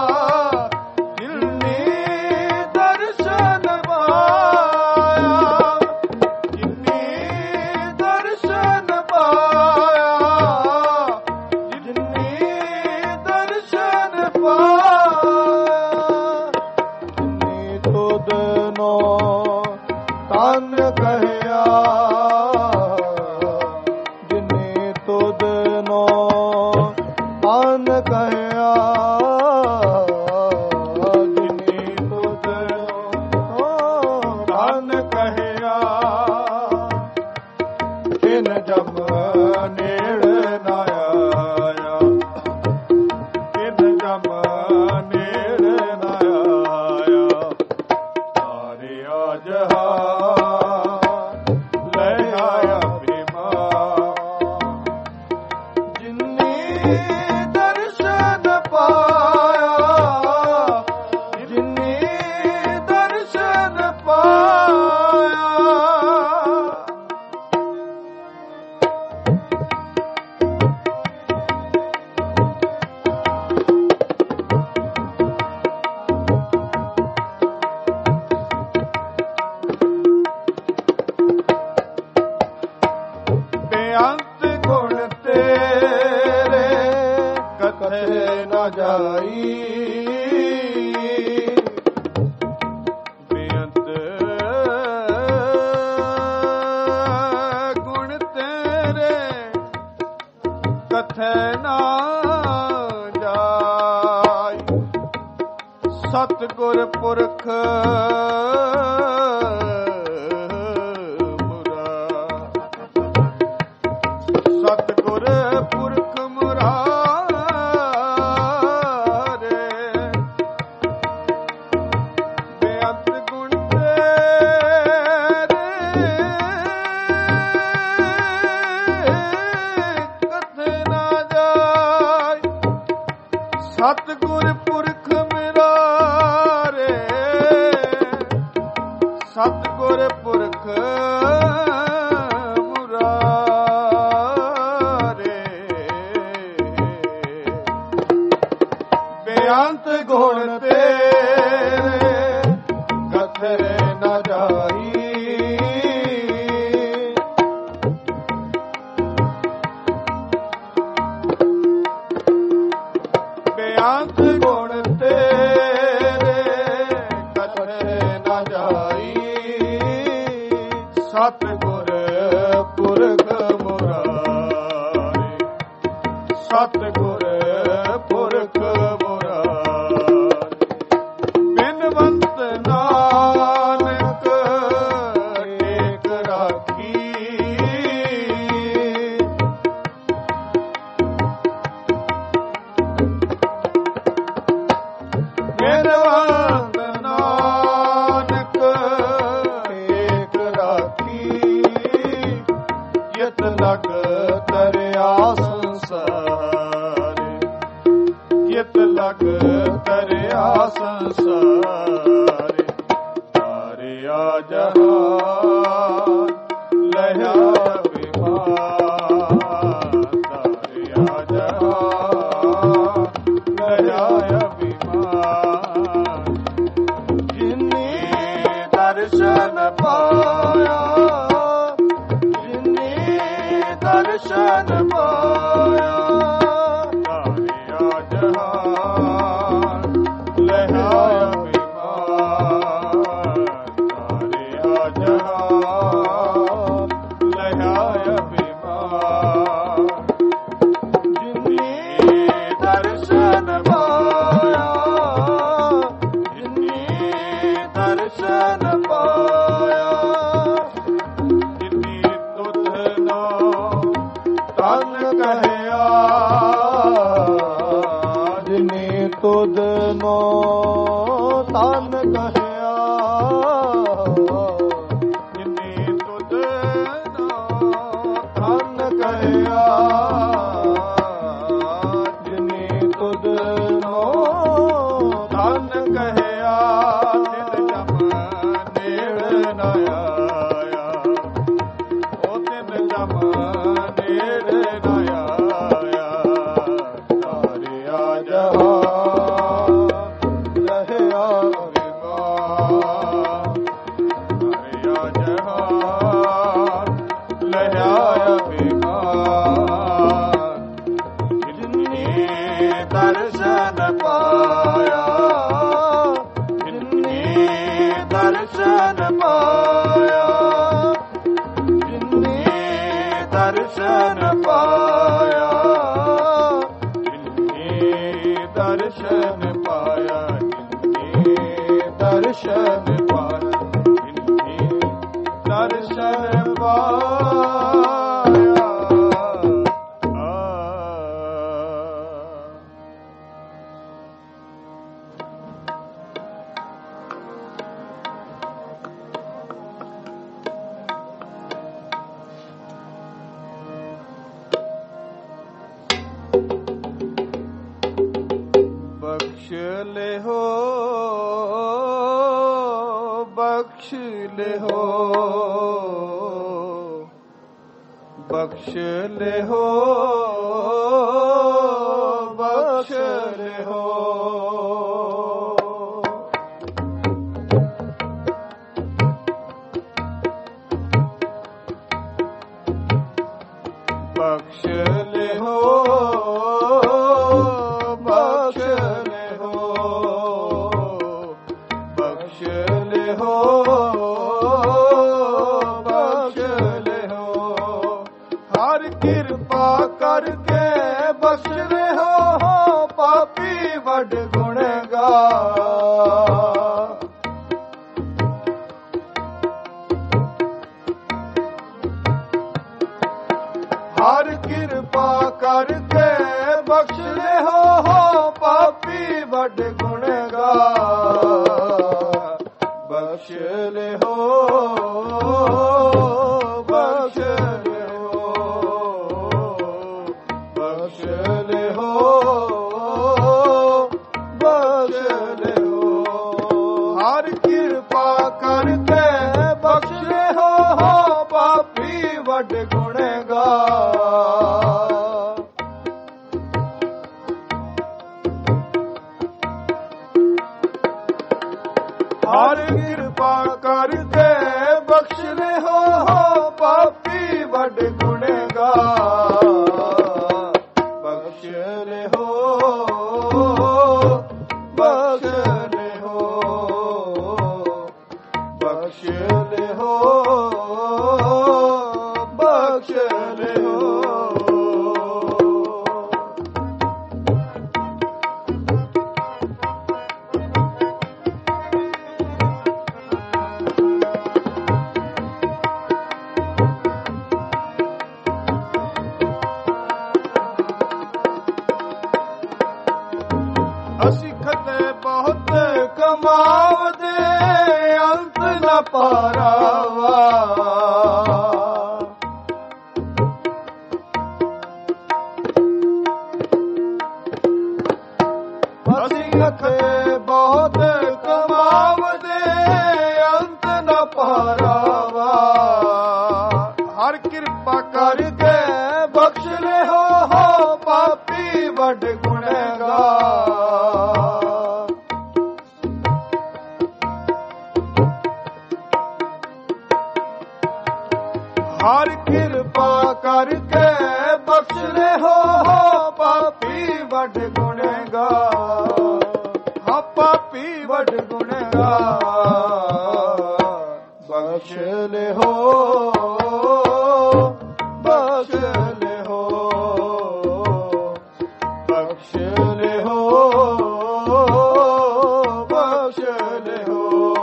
ਧਨ ਕਹਿਆ, ਜਿਨੀ ਤੁਧ ਨੋ ਧਨ ਕਹਿਆ, ਜਿਨੀ ਤੁਧ ਨੋ ਧਨ ਕਹਿਆ, ਤਿਨ ਜਮ ਨੇੜ ਨਾ ਆਇਆ, ਤਿਨ ਜਮ ਨੇੜ ਨਾ ਆਇਆ, ਤਾਰਿਆ ਜਹਾਨ ਲਹਿਆ ਅਭਿਮਾਨ, ਜਿਨੀ ਦਰਸ਼ਨ ਪਾ ਨਾ ਜਾਈ। ਬੇਅੰਤ ਗੁਣ ਤੇਰੇ ਕਥੈ ਨਾ ਜਾਈ। ਸਤਿਗੁਰ ਪੁਰਖ ਸਤਿਗੁਰ ਪੁਰਖ ਮੁਰਾਰੇ। ਬੇਅੰਤ ਗੁਣ ਤੇਰੇ ਕਥੈ ਨਾ ਜਾਈ। ਸਤਿਗੁਰ ਪੁਰਖ ਮੁਰਾਰੇ। ਸਤਿਗੁਰ ਪੁਰਖ ਬੇਅੰਤ ਗੁਣ ਤੇਰੇ ਕਥੈ ਨਾ ਜਾਈ। ਬੇਅੰਤ ਗੁਣ ਤੇਰੇ ਕਥੈ ਨਾ ਜਾਈ। ਸਤਿਗੁਰ ਪੁਰਖ ਮੁਰਾਰੇ। ਸਤਿਗੁਰ ਪੁਰਖ ਬਿਨਵੰਤ ਨਾਨਕ ਟੇਕ ਰਾਖੀ। ਬਿਨਵੰਤ ਨਾਨਕ ਟੇਕ ਰਾਖੀ। ਯਤ ਲਗ ਤਰਿਆ ਸੰਸਾਰ। ਯਤ ਲਗ ਤਰਿਆ ਸੰਸਾਰ। ਤਾਰਿਆ ਜਹਾਨ ਲਹਿਆ ਅਭਿਮਾਨ। ਤਾਰਿਆ ਜਹਾਨ ਲਹਿਆ ਅਭਿਮਾਨ। ਜਿਨੀ ਦਰਸ਼ਨ ਪਾਇਆ। ਜਿਨੀ ਦਰਸ਼ਨ ਪਾਇਆ। ਤਾਰਿਆ ਜਹਾਨ ਲਹਿਆ ਅਭਿਮਾਨ। ਤਾਰਿਆ ਜਹਾਨ ਲਹਿਆ ਅਭਿਮਾਨ। ਜਿਨੀ ਦਰਸ਼ਨ ਪਾਇਆ। ਜਿਨੀ ਦਰਸ਼ਨ ਪਾਇਆ। ਜਿਨੀ ਤੁਧ ਨੋ ਤਨ ਕਹਿਆ। ਜਿਨੀ ਤੁਧ ਨੋ ਤਨ ਕਹਿਆ। ਜਿਨੀ ਤੁਧ ਨੋ ਤਨ ਕਹਿਆ। ਜਿਨੀ ਤੁਧ ਨੋ ਤਨ ਕਹਿਆ। ਤਿਨ ਜਮ ਨੇੜ ਨ ਆਇਆ। ਉਹ ਤਿਨ ਜਮ ਨੇੜ ਨ ਆਇਆ। ਤਾਰਿਆ ਜਹਾਨ ਲਹਿਆ ਅਭਿਮਾਨ। ਤਾਰਿਆ ਜਹਾਨ ਲਹਿਆ ਅਭਿਮਾਨ। ਜਿਨੀ ਦਰਸ਼ਨ ਪਾਇਆ। ਜਿਨੀ ਦਰਸ਼ਨ ਪਾਇਆ। ਜਿਨੀ ਦਰਸ਼ਨ ਪਾਇਆ। ਜਿਨੀ ਦਰਸ਼ਨ ਪਾਇਆ। ਜਿਨੀ ਦਰਸ਼ਨ ਪਾਇਆ। ਜਿਨੀ ਦਰਸ਼ਨ ਪਾਇਆ। ਆ ਬਖਸ਼ ਲਿਹੋ। ਬਖਸ਼ ਲਿਹੋ। ਬਖਸ਼ ਲਿਹੋ। ਬਖਸ਼ ਲਿਹੋ। ਬਖਸ਼ ਲਿਹੋ। ਬਖਸ਼ ਪਾਪੀ ਵੱਡ ਗੁਣੇਗਾਰ। ਹਰ ਕਿਰਪਾ ਕਰਕੇ ਬਖਸ਼ ਲਿਓ ਪਾਪੀ ਵੱਡ ਗੁਣੇਗਾਰ। ਬਖਸ਼ ਲਿਓ ਬਖਸ਼ ਲਿਓ ਬਖਸ਼ ਲਿਓ ਬਖਸ਼ ਲਿਓ। ਹਰ ਕਿਰਪਾ ਕਰਕੇ ਬਖਸ਼ ਲਿਓ ਪਾਪੀ ਵੱਡ ਗੁਣੇਗਾਰ। ਹਰ ਕਿਰਪਾ ਕਰਕੇ ਬਖਸ਼ ਲਿਓ ਪਾਪੀ ਵੱਡ ਗੁਣੇਗਾਰ। ਬਖਸ਼ ਲਿਓ ਬਖਸ਼ ਲਿਓ ਬਖਸ਼ ਲਿਓ ਬਖਸ਼ ਲਿਓ। ਅਸੀਂ ਖਤੇ ਬਹੁਤ ਕਮਾਵਦੇ ਅੰਤ ਨ ਪਾਰਾਵਾ। ਅਸੀਂ ਖਤੇ ਬਹੁਤ ਕਮਾਵਦੇ ਅੰਤ ਨ ਪਾਰਾਵਾ। ਹਰ ਕਿਰਪਾ ਕਰਕੇ ਬਖਸ਼ ਲਿਓ ਪਾਪੀ ਵੱਡ ਗੁਣੇਗਾਰ। ਹਰ ਕਿਰਪਾ ਕਰਕੇ ਬਖਸ਼ ਲਿਓ ਪਾਪੀ ਵੱਡ ਗੁਣੇਗਾਰ। ਹਾਂ ਪਾਪੀ ਵੱਡ ਗੁਣੇਗਾਰ। ਬਖਸ਼ ਲਿਓ ਬਖਸ਼ ਲਿਓ ਬਖਸ਼ ਲਿਓ ਬਖਸ਼ ਲਿਓ।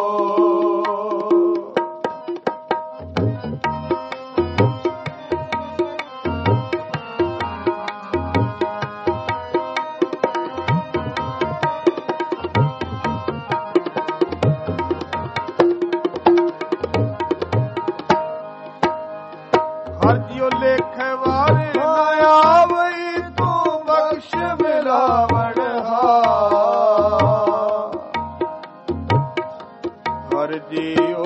ਹਰ ਜਿਉ ਲੇਖੇ ਵਾਰੇ ਨਾ ਆਵਈ ਤੂੰ ਬਖਸ਼ ਮਿਲਾਵਣ ਹਾਰ। ਹਰ ਜਿਉ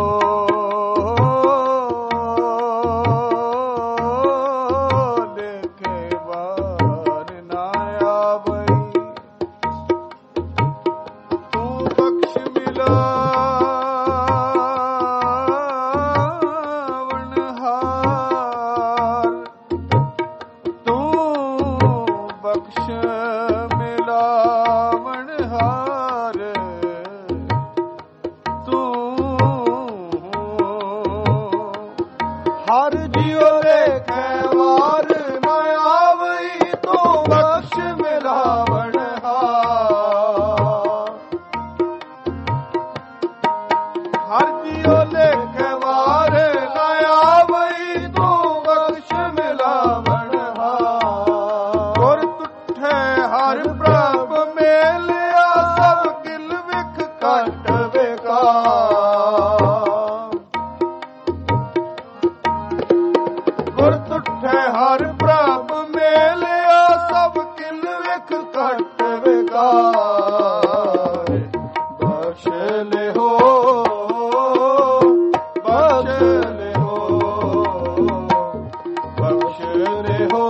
ਲੇਖੇ ਵਾਰ ਨਾ ਆਵਈ ਤੂੰ ਬਖਸ਼ ਮਿਲਾਵਣ ਹਾਰ। ਤੂੰ ਬਖਸ਼ ਮਿਲਾਵਣ ਹਾਰ। ਤੂੰ ਹਰ ਜਿਉ ਲੇਖੇ ਵਾਰ ਨਾ ਆਵਈ ਤੂੰ ਬਖਸ਼ ਮਿਲਾਵਣ ਹਾਰ। ਹਰ ਜਿਉ ਲੇਖੇ ਵਾਰ ਨਾ ਆਵਈ ਤੂੰ ਬਖਸ਼ ਮਿਲਾਵਣ ਹਾਰ। ਗੁਰ ਤੁਠੇ ਹਰ ਪ੍ਰਭ ਮੇਲਿਆ ਸਭ ਕਿਲ ਵਿਖ ਘਟ ਵਿਕਾਰ। ਗੁਰ ਤੁਠੇ ਹਰ ਪ੍ਰਭ ਮੇਲਿਆ ਸਭ ਕਿਲ ਵਿਖ ਘਟ ਵਿਕਾਰ। ਬਖਸ਼ ਲਿਓ ਬਖਸ਼ ਲਿਓ ਬਖਸ਼ ਲਿਓ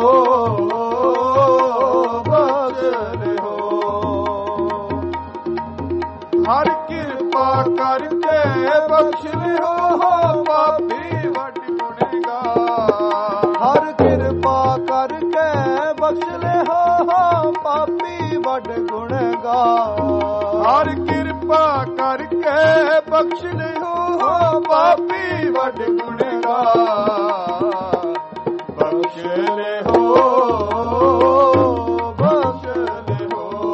ਬਖਸ਼ ਲਿਓ। ਹਰ ਕਿਰਪਾ ਕਰਕੇ ਬਖਸ਼ ਲਿਓ ਪਾਪੀ ਵੱਡ ਗੁਣੇਗਾਰ। ਹਰ ਕਿਰਪਾ ਕਰਕੇ ਬਖਸ਼ ਲਿਓ ਪਾਪੀ ਵੱਡ ਗੁਣੇਗਾਰ। ਹਰ ਕਿਰਪਾ ਕਰਕੇ ਬਖਸ਼ ਲਿਓ ਪਾਪੀ ਵੱਡ ਗੁਣੇਗਾਰ। ਬਖਸ਼ ਲਿਓ ਬਖਸ਼ ਲਿਓ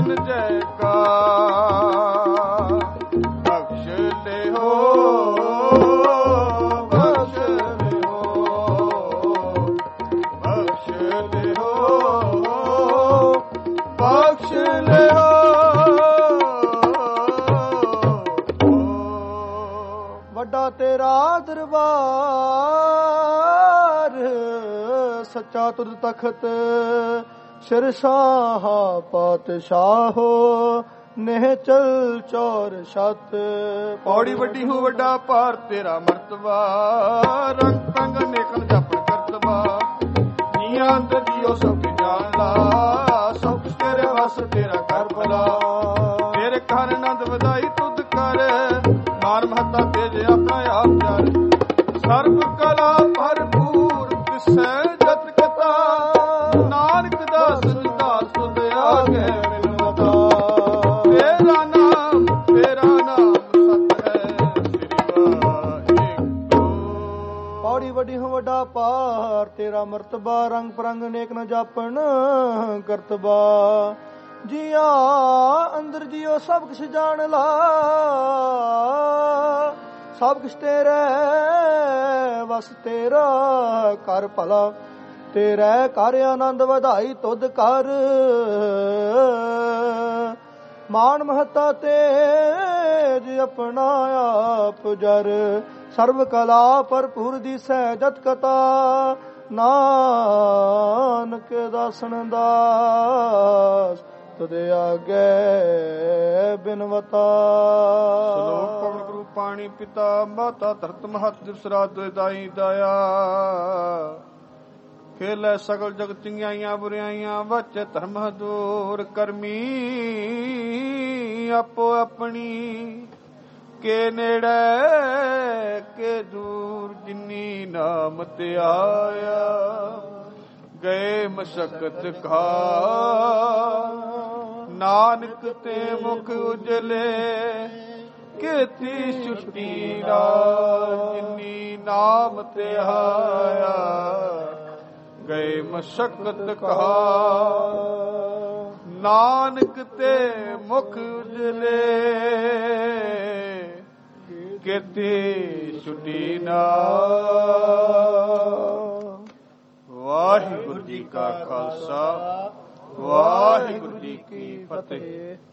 ਜਨ ਜੈਕਾਰ ਬਖਸ਼ ਲਿਓ ਬਖਸ਼ ਲਿਓ ਬਖਸ਼ ਲਿਓ ਬਖਸ਼ ਲਿਓ ਵੱਡਾ ਤੇਰਾ ਦਰਬਾਰ ਸੱਚਾ ਤੁਧ ਤਖਤ ਸ਼ਿਰਸ਼ਾਹ ਪਾਤਸ਼ਾਹੋ ਨਿਹਚਲ ਚੌਰ ਛਤ ਪੌੜੀ ਵੱਡੀ ਹੋ ਵੱਡਾ ਭਾਰ ਤੇਰਾ ਮਰਤਬਾ ਰੰਗ ਪੰਗ ਨੇਕਲ ਜਾਪਣ ਕਰਤਬਾ ਨੀਆਂ ਅੰਦਰ ਜੀਓ ਸਭ ਕੀ ਜਾਣਦਾ ਸਭ ਕੁਛ ਤੇਰੇ ਵਸ ਤੇਰਾ ਕਰ ਭਲਾ ਤੇਰੇ ਘਰ ਆਨੰਦ ਵਧਾਈ ਤੁਧ ਕਰ ਮਾਰ ਮਹੱਤਾ ਤੇਜ ਆਪਣਾ ਆਪ ਜਰ ਸਰਬ ਕਲਾ ਭਰਪੂਰ ਕਿਸੈ ਜਤ ਕਥਾ ਨਾਨਕ ਦਾਸ ਦਾਸ ਤੁਧ ਆਗੇ ਮਿਲਵਤਾ ਤੇਰਾ ਨਾਮ ਤੇਰਾ ਨਾਮ ਸਤ ਹੈ ਸ੍ਰੀ ਵਾਹਿਗੁਰੂ ਪੌੜੀ ਵੱਡੀ ਹੋ ਵੱਡਾ ਪਾਰ ਤੇਰਾ ਮਰਤਬਾ ਰੰਗ ਪਰੰਗ ਨੇਕ ਨ ਜਾਪਣ ਕਰਤਬਾ ਜੀਆ ਅੰਦਰ ਜੀਓ ਸਭ ਕੁਛ ਜਾਣ ਲਾ ਸਭ ਕੁਛ ਤੇਰੇ ਵਸ ਤੇਰਾ ਕਰ ਭਲਾ ਤੇਰੇ ਕਰ ਆਨੰਦ ਵਧਾਈ ਤੁਧ ਕਰ ਮਾਨ ਮਹੱਤਾ ਤੇਜ ਆਪਣਾ ਆਪ ਜਰ ਸਰਬ ਕਲਾ ਭਰਪੂਰ ਦਿਸੈ ਜਤ ਕਥਾ ਨਾਨਕ ਦਾਸਨ ਦਾਸ ਤੁਧ ਆਗੇ ਬਿਨਵਤਾ ਸ਼ਲੋਕ ਪਵਨ ਗੁਰੂ ਪਾਣੀ ਪਿਤਾ ਮਾਤਾ ਧਰਤ ਮਹਤ ਦਿਵਸਰਾ ਦਾਈ ਦਇਆ ਖੇਲੇ ਸਗਲ ਜਗ ਚੰਗਿਆਈਆਂ ਬੁਰਾਈਆਂ ਵਚ ਧਰਮ ਦੂਰ ਕਰਮੀ ਆਪੋ ਆਪਣੀ ਕੇ ਨੇੜੇ ਕੇ ਦੂਰ ਜਿਨੀ ਨਾਮ ਤੇ ਆਇਆ ਗਏ ਮਸ਼ਕਤ ਖਾ ਨਾਨਕ ਤੇ ਮੁਖ ਉਜਲੇ ਕੀਤੀ ਛੁੱਟੀ ਰਾਜ ਜਿਨੀ ਨਾਮ ਤੇ ਆਇਆ ਗਏ ਮਸ਼ਕਤ ਕਹਾ ਨਾਨਕ ਤੇ ਮੁਖ ਉਜਲੇ ਕੀਤੀ ਛੁੱਟੀ ਨਾ ਵਾਹਿਗੁਰੂ ਜੀ ਕਾ ਖਾਲਸਾ ਵਾਹਿਗੁਰੂ ਜੀ ਕੀ ਫਤਿਹ।